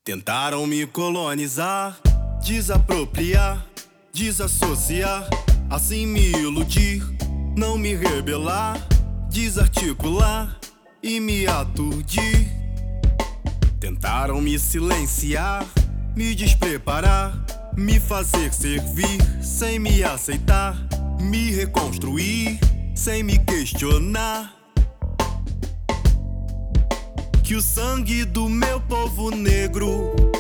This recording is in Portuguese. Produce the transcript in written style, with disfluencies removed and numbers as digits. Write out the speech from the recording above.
Tentaram me colonizar, desapropriar, desassociar, assim me iludir, não me rebelar, desarticular e me aturdir. Tentaram me silenciar, me despreparar, me fazer servir sem me aceitar, me reconstruir sem me questionar. Que o sangue do meu povo negro